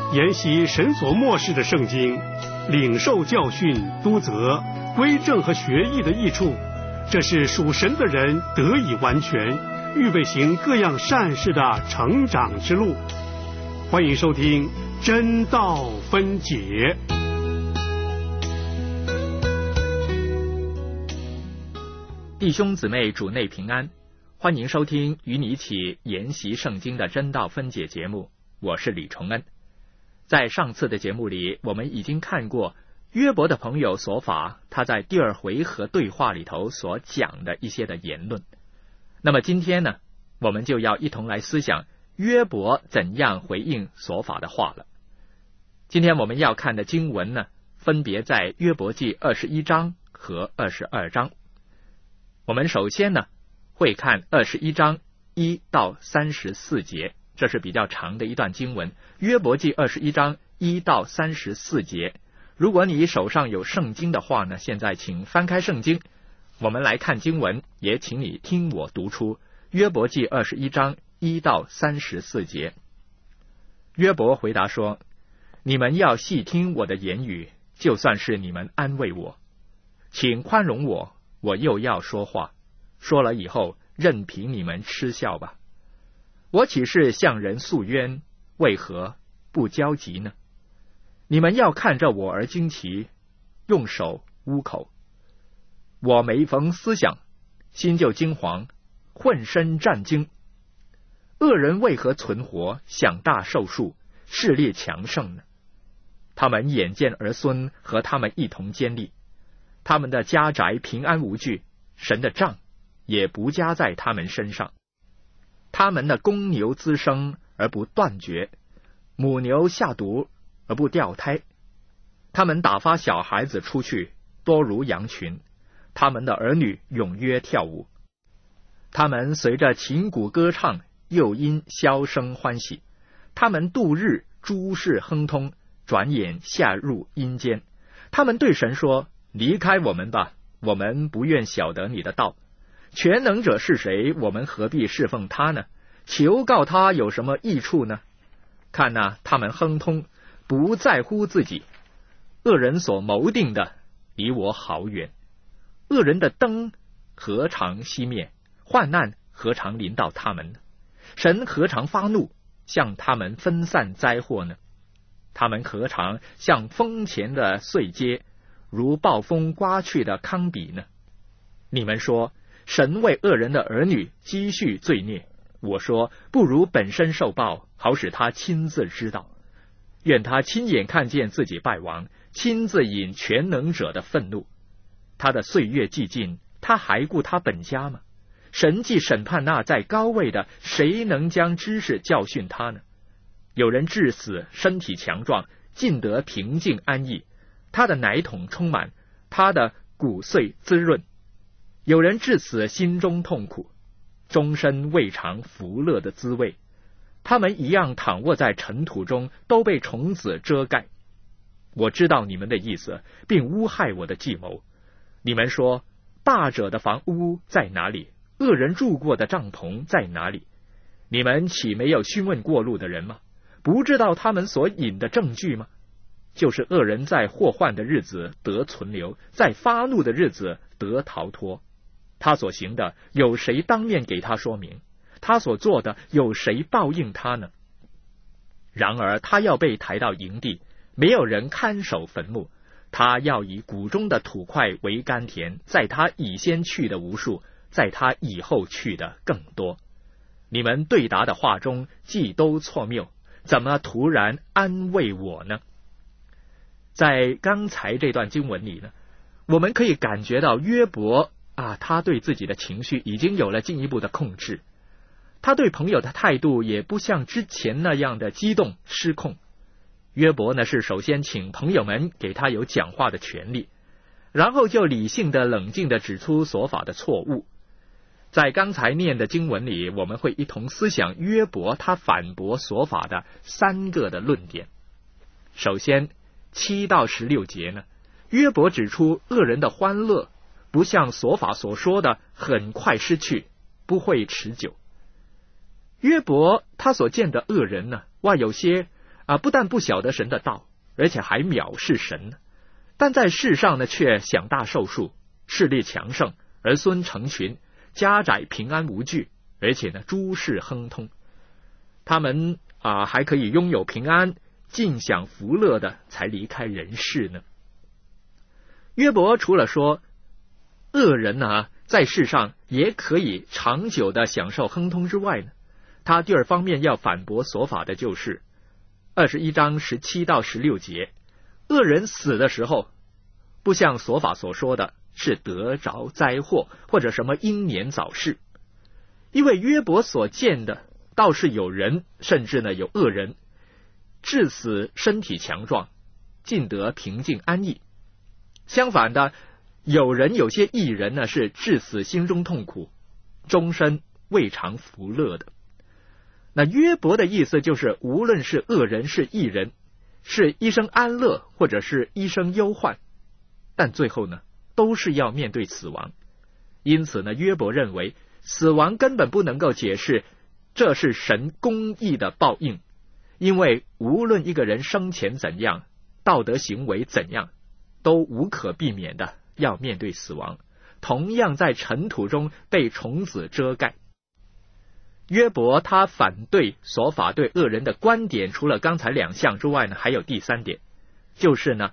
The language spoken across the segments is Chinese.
研习神所默示的圣经，领受教训、督责、归正和学艺的益处，这是属神的人得以完全，预备行各样善事的成长之路。欢迎收听真道分解。 弟兄姊妹主内平安，欢迎收听与你一起研习圣经的真道分解节目，我是李崇恩。在上次的节目里，我们已经看过约伯的朋友所法，他在第二回合对话里头所讲的一些的言论。那么今天呢，我们就要一同来思想约伯怎样回应所法的话了。今天我们要看的经文呢，分别在约伯记21章和22章。我们首先呢，会看21章1到34节，这是比较长的一段经文。约伯记21章1到34节，如果你手上有圣经的话呢，现在请翻开圣经，我们来看经文，也请你听我读出约伯记21章1到34节。约伯回答说：你们要细听我的言语，就算是你们安慰我，请宽容我，我又要说话，说了以后任凭你们嗤笑吧。我岂是向人诉冤，为何不焦急呢？你们要看着我而惊奇，用手捂口。我每逢思想，心就惊惶，浑身战惊。恶人为何存活，享大寿数，势力强盛呢？他们眼见儿孙和他们一同坚立，他们的家宅平安无惧，神的杖也不加在他们身上。他们的公牛滋生而不断绝，母牛下犊而不掉胎。他们打发小孩子出去，多如羊群，他们的儿女踊跃跳舞。他们随着琴鼓歌唱，又因箫声欢喜。他们度日诸事亨通，转眼下入阴间。他们对神说：离开我们吧，我们不愿晓得你的道。全能者是谁？我们何必侍奉他呢？求告他有什么益处呢？看哪，他们亨通，不在乎自己。恶人所谋定的，离我好远。恶人的灯何尝熄灭？患难何尝临到他们呢？神何尝发怒，向他们分散灾祸呢？他们何尝像风前的碎秸，如暴风刮去的糠秕呢？你们说，神为恶人的儿女积蓄罪孽，我说不如本身受报，好使他亲自知道。愿他亲眼看见自己败亡，亲自引全能者的愤怒。他的岁月既尽，他还顾他本家吗？神既审判那在高位的，谁能将知识教训他呢？有人至死身体强壮，尽得平静安逸，他的奶桶充满，他的骨髓滋润。有人至死心中痛苦，终身未尝福乐的滋味。他们一样躺卧在尘土中，都被虫子遮盖。我知道你们的意思，并诬害我的计谋。你们说，霸者的房屋在哪里？恶人住过的帐篷在哪里？你们岂没有询问过路的人吗？不知道他们所引的证据吗？就是恶人在祸患的日子得存留，在发怒的日子得逃脱。他所行的，有谁当面给他说明？他所做的，有谁报应他呢？然而他要被抬到营地，没有人看守坟墓。他要以谷中的土块为甘甜，在他以先去的无数，在他以后去的更多。你们对答的话中既都错谬，怎么突然安慰我呢？在刚才这段经文里呢，我们可以感觉到约伯他对自己的情绪已经有了进一步的控制。他对朋友的态度也不像之前那样的激动失控。约伯呢，是首先请朋友们给他有讲话的权利，然后就理性的冷静的指出所法的错误。在刚才念的经文里，我们会一同思想约伯他反驳所法的3个的论点。首先7到16节呢，约伯指出恶人的欢乐不像所法所说的很快失去，不会持久。约伯他所见的恶人呢，有些不但不晓得神的道，而且还藐视神呢。但在世上呢，却享大寿数，势力强盛，儿孙成群，家宅平安无惧，而且呢，诸事亨通。他们还可以拥有平安，尽享福乐的，才离开人世呢。约伯除了说恶人在世上也可以长久的享受亨通之外呢，他第二方面要反驳所法的就是21章17到16节，恶人死的时候，不像所法所说的是得着灾祸或者什么英年早逝，因为约伯所见的倒是有人，甚至呢有恶人，至死身体强壮，尽得平静安逸。相反的，有些义人呢是至死心中痛苦，终身未尝福乐的。那约伯的意思就是，无论是恶人是义人，是一生安乐或者是一生忧患，但最后呢都是要面对死亡。因此呢，约伯认为死亡根本不能够解释这是神公义的报应，因为无论一个人生前怎样，道德行为怎样，都无可避免的要面对死亡，同样在尘土中被虫子遮盖。约伯他反对所法对恶人的观点，除了刚才2项之外呢，还有第3点，就是呢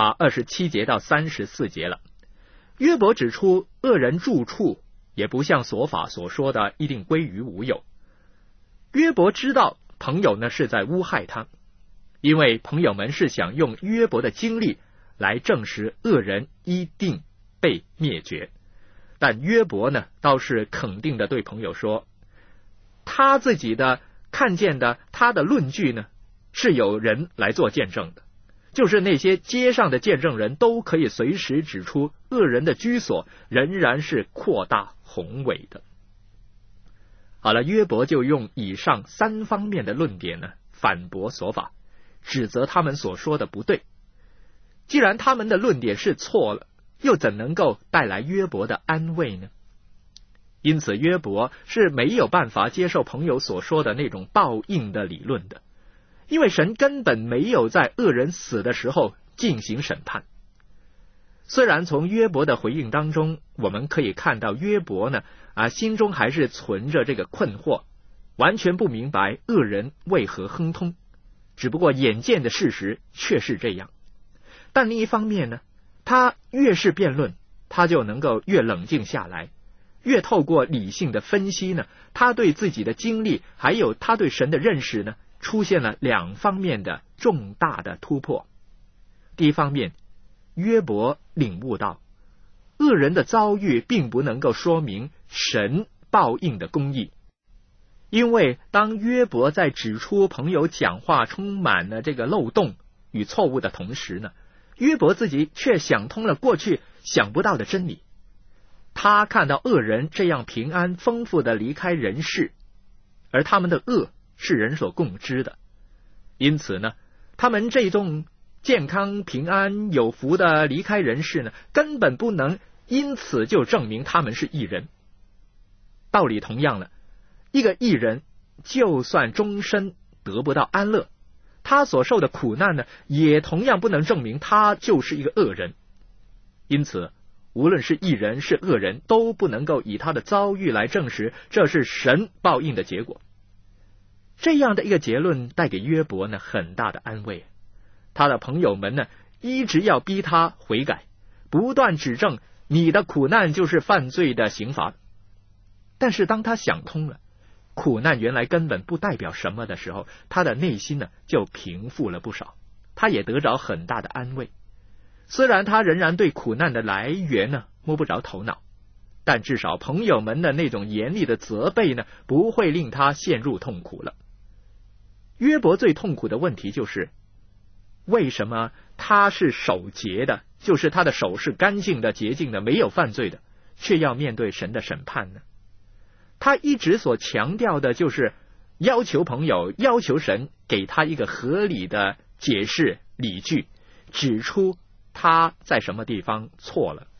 27节到34节了。约伯指出，恶人住处也不像所法所说的一定归于无有。约伯知道朋友呢是在诬害他，因为朋友们是想用约伯的经历来证实恶人一定被灭绝。但约伯呢倒是肯定的对朋友说，他自己的看见的，他的论据呢是有人来做见证的，就是那些街上的见证人都可以随时指出恶人的居所仍然是扩大宏伟的。好了，约伯就用以上3方面的论点呢反驳所法，指责他们所说的不对。既然他们的论点是错了，又怎能够带来约伯的安慰呢？因此约伯是没有办法接受朋友所说的那种报应的理论的，因为神根本没有在恶人死的时候进行审判。虽然从约伯的回应当中，我们可以看到约伯呢心中还是存着这个困惑，完全不明白恶人为何亨通，只不过眼见的事实却是这样。但另一方面呢，他越是辩论，他就能够越冷静下来，越透过理性的分析呢，他对自己的经历还有他对神的认识呢，出现了2方面的重大的突破。第一方面，约伯领悟到恶人的遭遇并不能够说明神报应的公义，因为当约伯在指出朋友讲话充满了这个漏洞与错误的同时呢，约伯自己却想通了过去想不到的真理。他看到恶人这样平安丰富的离开人世，而他们的恶是人所共知的，因此呢，他们这种健康平安有福的离开人世呢，根本不能因此就证明他们是义人。道理同样了，一个义人就算终身得不到安乐，他所受的苦难呢，也同样不能证明他就是一个恶人。因此无论是义人是恶人，都不能够以他的遭遇来证实这是神报应的结果。这样的一个结论带给约伯呢很大的安慰。他的朋友们呢一直要逼他悔改，不断指证你的苦难就是犯罪的刑罚。但是当他想通了苦难原来根本不代表什么的时候，他的内心呢就平复了不少，他也得着很大的安慰。虽然他仍然对苦难的来源呢摸不着头脑，但至少朋友们的那种严厉的责备呢不会令他陷入痛苦了。约伯最痛苦的问题就是，为什么他是守节的，就是他的手是干净的洁净的没有犯罪的，却要面对神的审判呢？他一直所强调的就是要求朋友要求神给他一个合理的解释理据，指出他在什么地方错了。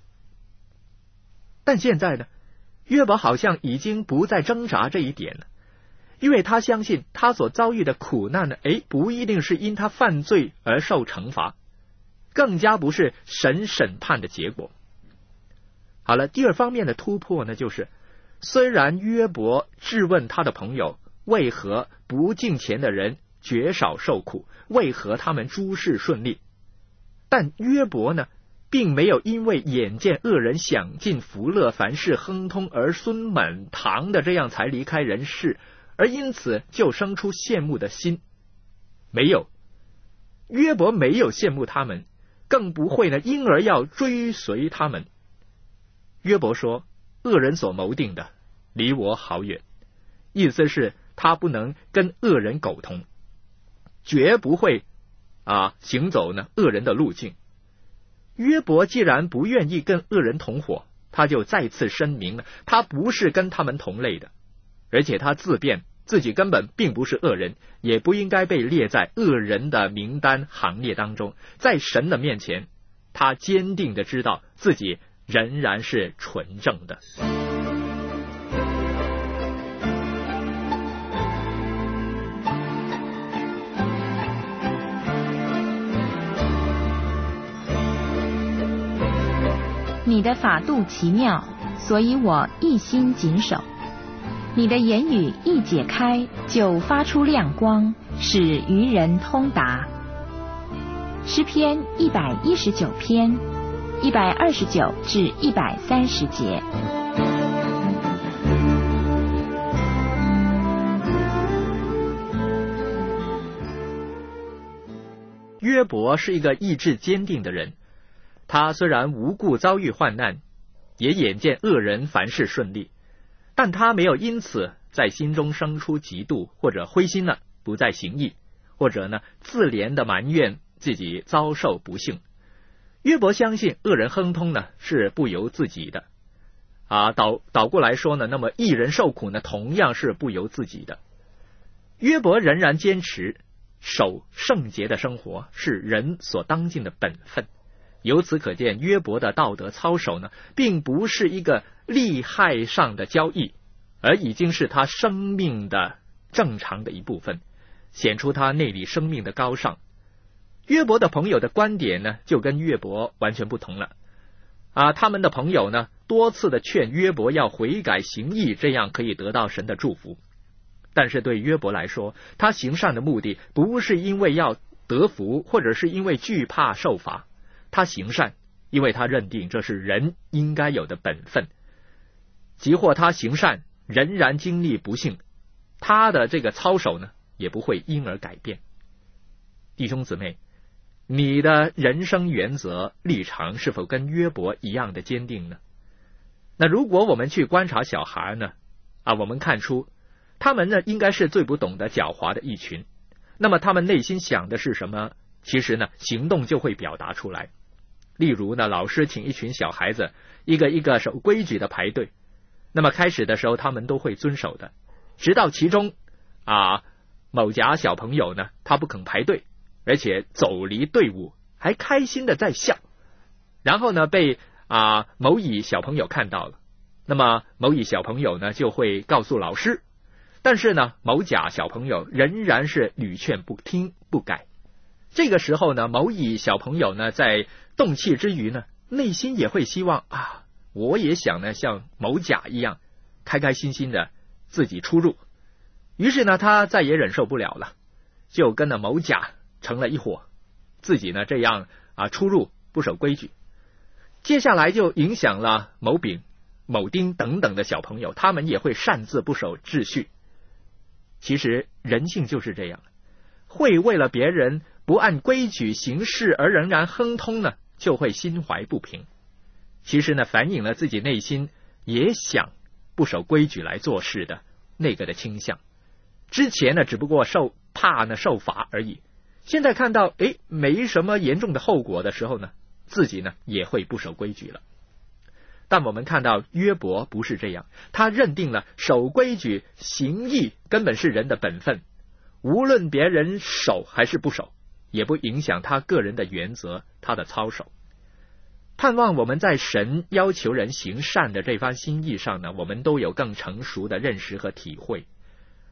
但现在呢，约伯好像已经不再挣扎这一点了， 因为他相信他所遭遇的苦难呢，不一定是因他犯罪而受惩罚，更加不是神审判的结果。好了，第二方面的突破呢，就是虽然约伯质问他的朋友，为何不敬虔的人绝少受苦，为何他们诸事顺利，但约伯呢，并没有因为眼见恶人享尽福乐，凡事亨通，儿孙满堂的这样才离开人世，而因此就生出羡慕的心。没有，约伯没有羡慕他们，更不会呢因而要追随他们。约伯说，恶人所谋定的离我好远，意思是他不能跟恶人苟同，绝不会行走呢恶人的路径。约伯既然不愿意跟恶人同伙，他就再次声明了他不是跟他们同类的，而且他自辩自己根本并不是恶人，也不应该被列在恶人的名单行列当中。在神的面前，他坚定地知道自己仍然是纯正的。 你的法度奇妙，所以我一心谨守。你的言语一解开，就发出亮光，使愚人通达。诗篇119篇129至130节。 约伯是一个意志坚定的人，他虽然无故遭遇患难，也眼见恶人凡事顺利，但他没有因此在心中生出嫉妒或者灰心了，不再行义，或者呢自怜的埋怨自己遭受不幸。约伯相信恶人亨通呢是不由自己的倒过来说呢，那么义人受苦呢同样是不由自己的。约伯仍然坚持守圣洁的生活是人所当尽的本分。由此可见，约伯的道德操守呢，并不是一个利害上的交易，而已经是他生命的正常的一部分，显出他内里生命的高尚。约伯的朋友的观点呢，就跟约伯完全不同了。他们的朋友呢，多次的劝约伯要悔改行义，这样可以得到神的祝福。但是对约伯来说，他行善的目的不是因为要得福，或者是因为惧怕受罚。他行善，因为他认定这是人应该有的本分。即或他行善，仍然经历不幸，他的这个操守呢，也不会因而改变。弟兄姊妹，你的人生原则立场是否跟约伯一样的坚定呢？那如果我们去观察小孩呢，我们看出他们呢应该是最不懂得狡猾的一群。那么他们内心想的是什么？其实呢，行动就会表达出来。例如呢，老师请一群小孩子一个一个守规矩的排队，那么开始的时候他们都会遵守的，直到其中某甲小朋友呢，他不肯排队，而且走离队伍，还开心的在笑，然后呢被某乙小朋友看到了，那么某乙小朋友呢就会告诉老师，但是呢某甲小朋友仍然是屡劝不听不改。这个时候呢，某乙小朋友呢在动气之余呢，内心也会希望我也想呢像某甲一样开开心心的自己出入。于是呢他再也忍受不了了，就跟了某甲成了一伙，自己呢这样出入不守规矩。接下来就影响了某丙、某丁等等的小朋友，他们也会擅自不守秩序。其实人性就是这样，会为了别人不按规矩行事而仍然亨通呢，就会心怀不平。其实呢，反映了自己内心也想不守规矩来做事的那个的倾向。之前呢，只不过怕受罚而已。现在看到没什么严重的后果的时候呢，自己呢也会不守规矩了。但我们看到约伯不是这样，他认定了守规矩行义根本是人的本分，无论别人守还是不守，也不影响他个人的原则，他的操守。盼望我们在神要求人行善的这番心意上呢，我们都有更成熟的认识和体会。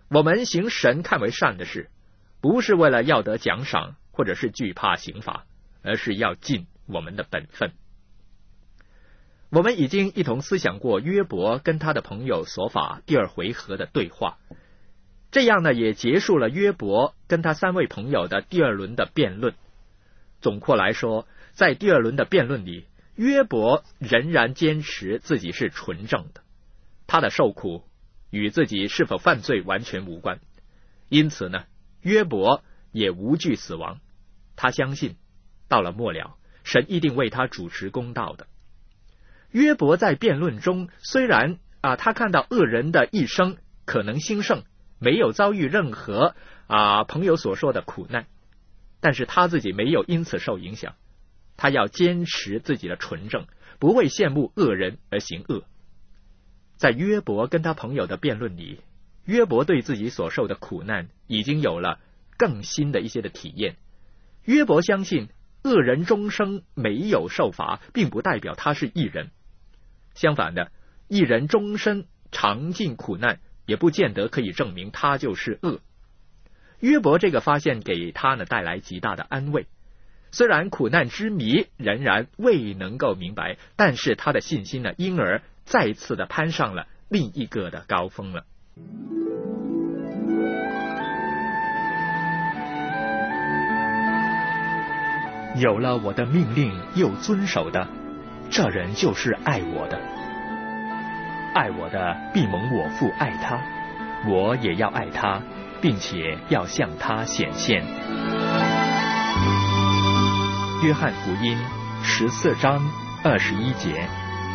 我们行神看为善的事，不是为了要得奖赏，或者是惧怕刑罚，而是要尽我们的本分。我们已经一同思想过约伯跟他的朋友所法第2回合的对话，这样呢，也结束了约伯跟他3位朋友的第2轮的辩论。总括来说，在第2轮的辩论里，约伯仍然坚持自己是纯正的，他的受苦与自己是否犯罪完全无关。因此呢，约伯也无惧死亡，他相信到了末了，神一定为他主持公道的。约伯在辩论中，虽然他看到恶人的一生可能兴盛，没有遭遇任何朋友所说的苦难，但是他自己没有因此受影响，他要坚持自己的纯正，不为羡慕恶人而行恶。在约伯跟他朋友的辩论里，约伯对自己所受的苦难已经有了更新的一些的体验。约伯相信恶人终生没有受罚，并不代表他是义人。相反的，义人终身尝尽苦难，也不见得可以证明他就是恶。约伯这个发现给他呢带来极大的安慰，虽然苦难之谜仍然未能够明白，但是他的信心呢因而再次的攀上了另一个的高峰了。有了我的命令又遵守的，这人就是爱我的。爱我的必蒙我父爱他，我也要爱他，并且要向他显现。约翰福音14章21节。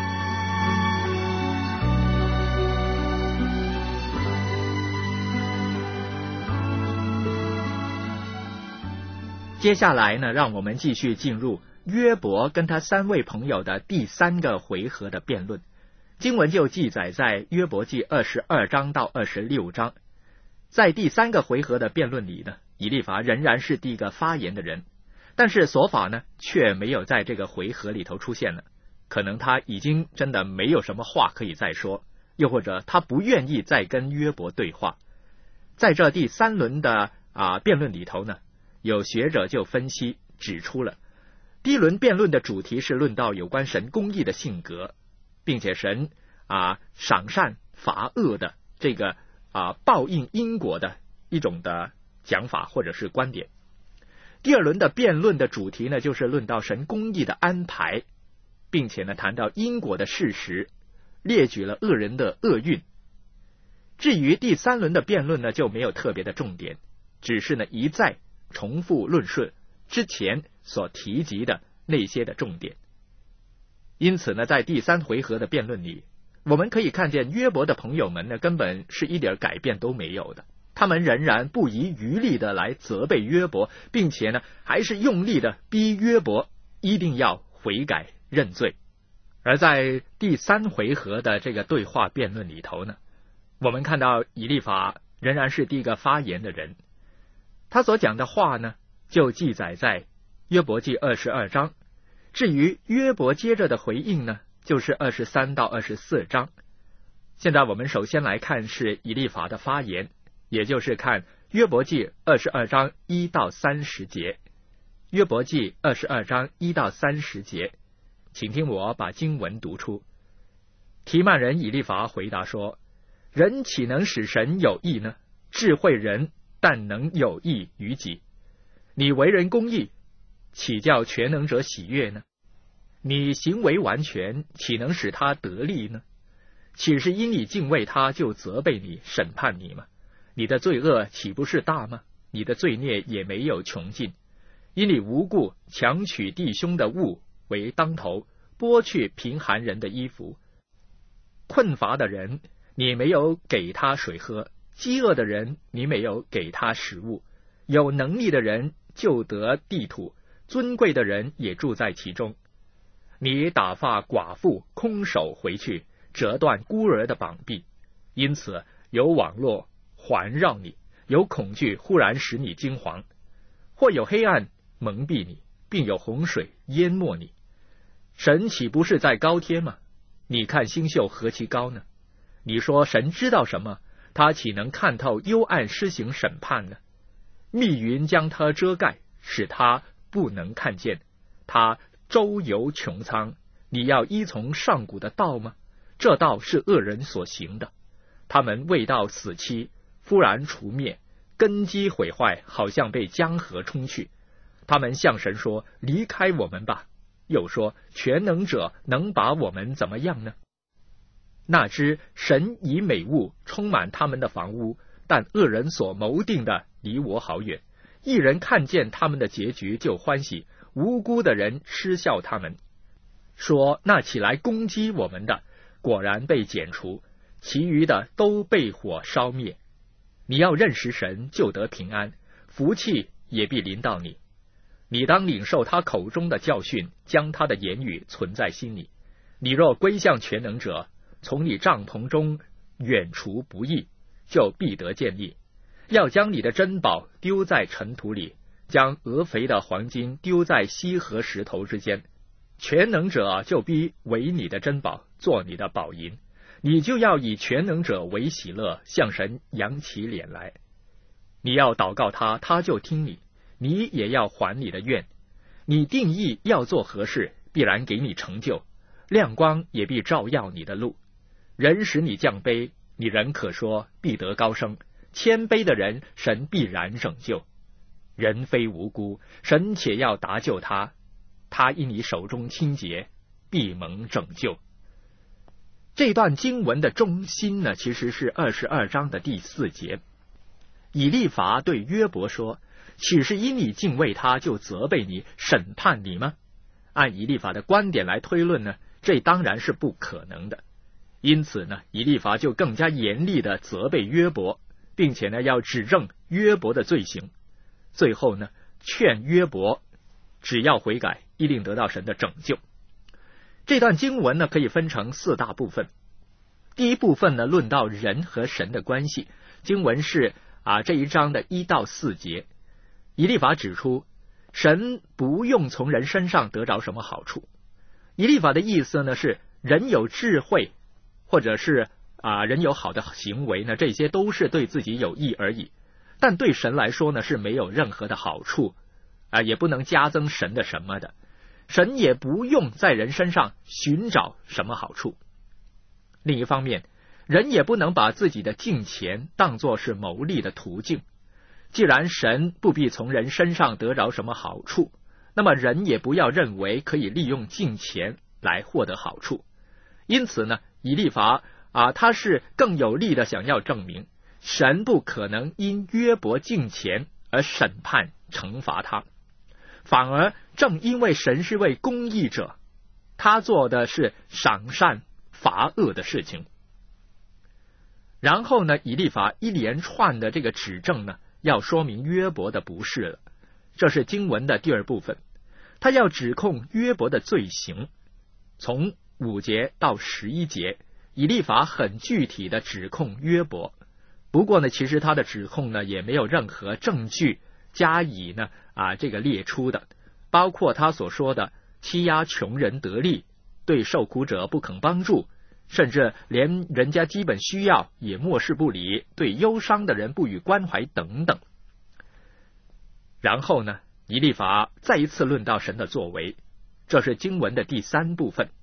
接下来呢，让我们继续进入约伯跟他3位朋友的第3个回合的辩论。经文就记载在约伯记22章到26章。在第3个回合的辩论里呢，以利法仍然是第一个发言的人，但是所法呢却没有在这个回合里头出现了，可能他已经真的没有什么话可以再说，又或者他不愿意再跟约伯对话。在这第3轮的辩论里头呢，有学者就分析指出了，第1轮辩论的主题是论到有关神公义的性格，并且神赏善罚恶的这个报应因果的一种的讲法或者是观点。第2轮的辩论的主题呢，就是论到神公义的安排，并且呢谈到因果的事实，列举了恶人的厄运。至于第3轮的辩论呢，就没有特别的重点，只是呢一再重复论述之前所提及的那些的重点。因此呢，在第3回合的辩论里，我们可以看见约伯的朋友们呢，根本是一点改变都没有的，他们仍然不遗余力的来责备约伯，并且呢还是用力的逼约伯一定要悔改认罪。而在第3回合的这个对话辩论里头呢，我们看到以利法仍然是第一个发言的人，他所讲的话呢就记载在约伯记22章。至于约伯接着的回应呢，就是23到24章。现在我们首先来看是以利法的发言，也就是看约伯记22章1到30节。约伯记22章1到30节，请听我把经文读出。提曼人以利法回答说：人岂能使神有益呢？智慧人但能有益于己。你为人公义，岂叫全能者喜悦呢？你行为完全，岂能使他得利呢？岂是因你敬畏他就责备你审判你吗？你的罪恶岂不是大吗？你的罪孽也没有穷尽。因你无故强取弟兄的物为当头，剥去贫寒人的衣服。困乏的人你没有给他水喝，饥饿的人你没有给他食物。有能力的人就得地土，尊贵的人也住在其中。你打发寡妇空手回去，折断孤儿的膀臂，因此有网络环绕你，有恐惧忽然使你惊惶，或有黑暗蒙蔽你，并有洪水淹没你。神岂不是在高天吗？你看星宿何其高呢？你说神知道什么？ 他岂能看透幽暗施行审判呢？密云将他遮盖，使他不能看见。他周游穹苍，你要依从上古的道吗？这道是恶人所行的。他们未到死期，忽然除灭，根基毁坏，好像被江河冲去。他们向神说：离开我们吧。又说：全能者能把我们怎么样呢？那知神以美物充满他们的房屋，但恶人所谋定的离我好远。一人看见他们的结局就欢喜，无辜的人嗤笑他们，说那起来攻击我们的果然被剪除，其余的都被火烧灭。你要认识神，就得平安，福气也必临到你。你当领受他口中的教训，将他的言语存在心里。你若归向全能者，从你帐篷中远除不义，就必得建立。要将你的珍宝丢在尘土里，将俄肥的黄金丢在溪河石头之间。全能者就必为你的珍宝，做你的宝银。你就要以全能者为喜乐，向神扬起脸来。你要祷告他，他就听你，你也要还你的愿。你定义要做何事，必然给你成就，亮光也必照耀你的路。人使你降卑，你仍可说必得高升。谦卑的人，神必然拯救。人非无辜，神且要搭救他，他因你手中清洁，必蒙拯救。这段经文的中心呢，其实是22章的第4节。以利法对约伯说：岂是因你敬畏他，就责备你，审判你吗？按以利法的观点来推论呢，这当然是不可能的。因此呢，以利法就更加严厉的责备约伯，并且呢要指证约伯的罪行。最后呢，劝约伯只要悔改，一定得到神的拯救。这段经文呢可以分成4大部分。第一部分呢论到人和神的关系，经文是这一章的1到4节。以利法指出，神不用从人身上得着什么好处。以利法的意思呢是，人有智慧，或者是人有好的行为呢，这些都是对自己有益而已。但对神来说呢，是没有任何的好处，也不能加增神的什么的。神也不用在人身上寻找什么好处。另一方面，人也不能把自己的敬虔当作是谋利的途径。既然神不必从人身上得着什么好处，那么人也不要认为可以利用敬虔来获得好处。因此呢，以利法他是更有力的想要证明，神不可能因约伯敬虔而审判惩罚他，反而正因为神是位公义者，他做的是赏善罚恶的事情。然后呢，以利法一连串的这个指证呢，要说明约伯的不是了。这是经文的第2部分，他要指控约伯的罪行。从5节到11节，以利法很具体的指控约伯。不过呢，其实他的指控呢也没有任何证据加以呢这个列出的，包括他所说的欺压穷人得利，对受苦者不肯帮助，甚至连人家基本需要也漠视不理，对忧伤的人不予关怀等等。然后呢，以利法再一次论到神的作为，这是经文的第3部分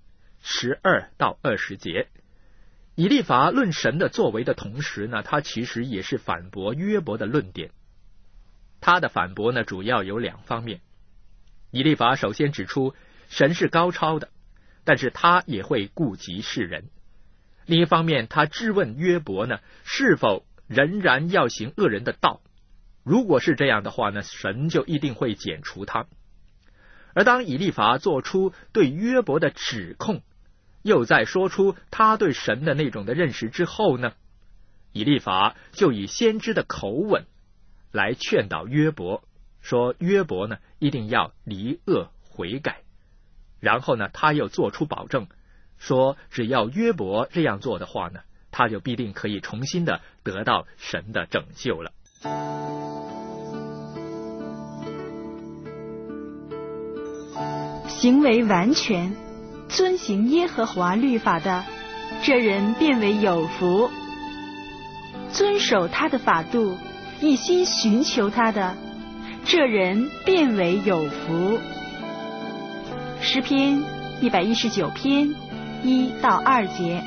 ，12到20节。以利法论神的作为的同时呢，他其实也是反驳约伯的论点。他的反驳呢，主要有2方面。以利法首先指出神是高超的，但是他也会顾及世人。另一方面，他质问约伯呢，是否仍然要行恶人的道。如果是这样的话呢，神就一定会剪除他。而当以利法做出对约伯的指控，又在说出他对神的那种的认识之后呢，以利法就以先知的口吻来劝导约伯，说约伯呢一定要离恶悔改。然后呢，他又做出保证，说只要约伯这样做的话呢，他就必定可以重新的得到神的拯救了。 行为完全遵行耶和华律法的，这人便为有福。 遵守他的法度，一心寻求他的，这人便为有福。诗篇119篇1到2节。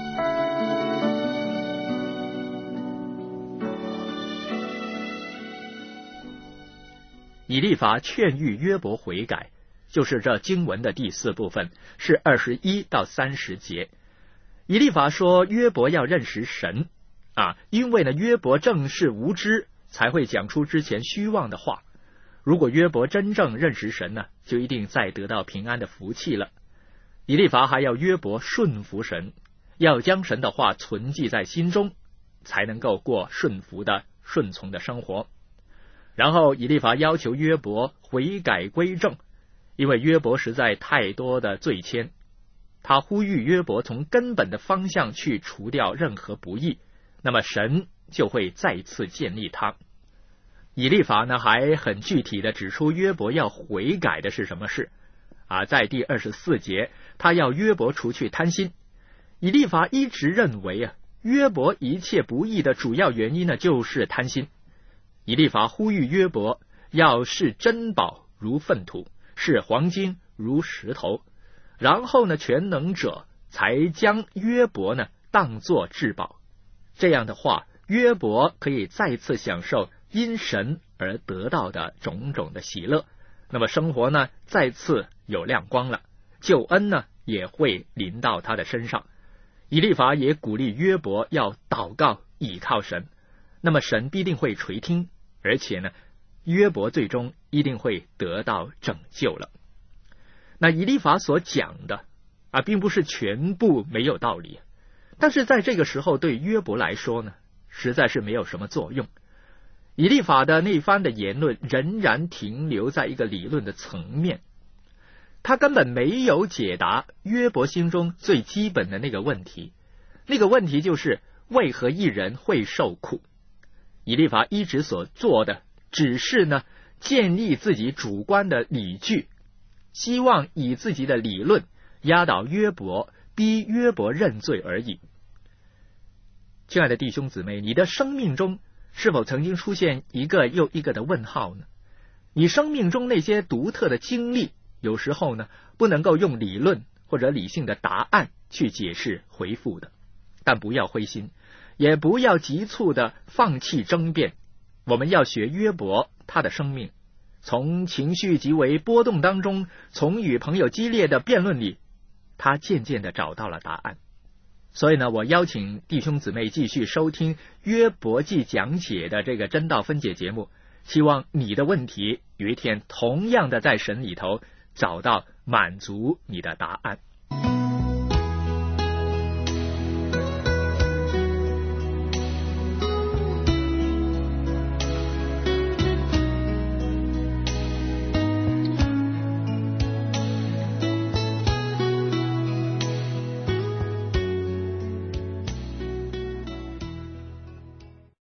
以利法劝喻约伯悔改，就是这经文的第4部分，是21到30节。以利法说约伯要认识神因为呢约伯正是无知，才会讲出之前虚妄的话。如果约伯真正认识神呢，就一定再得到平安的福气了。以利法还要约伯顺服神，要将神的话存记在心中，才能够过顺服的顺从的生活。然后以利法要求约伯悔改归正，因为约伯实在太多的罪愆，他呼吁约伯从根本的方向去除掉任何不义，那么神就会再次建立他。以利法呢还很具体的指出约伯要悔改的是什么事在第24节，他要约伯除去贪心。以利法一直认为约伯一切不义的主要原因呢就是贪心。以利法呼吁约伯要视珍宝如粪土，视黄金如石头，然后呢全能者才将约伯呢当作至宝。这样的话，约伯可以再次享受因神而得到的种种的喜乐，那么生活呢再次有亮光了，救恩呢也会临到他的身上。以利法也鼓励约伯要祷告倚靠神，那么神必定会垂听，而且呢约伯最终一定会得到拯救了。那以利法所讲的并不是全部没有道理，但是在这个时候对约伯来说呢实在是没有什么作用。以利法的那番的言论仍然停留在一个理论的层面，他根本没有解答约伯心中最基本的那个问题，那个问题就是为何一人会受苦。以利法一直所做的只是呢建立自己主观的理据，希望以自己的理论压倒约伯，逼约伯认罪而已。亲爱的弟兄姊妹，你的生命中是否曾经出现一个又一个的问号呢？你生命中那些独特的经历，有时候呢不能够用理论或者理性的答案去解释回复的，但不要灰心，也不要急促的放弃争辩。我们要学约伯他的生命，从情绪极为波动当中，从与朋友激烈的辩论里，他渐渐的找到了答案。所以呢，我邀请弟兄姊妹继续收听约伯记讲解的这个真道分解节目，希望你的问题有一天同样的在神里头找到满足你的答案。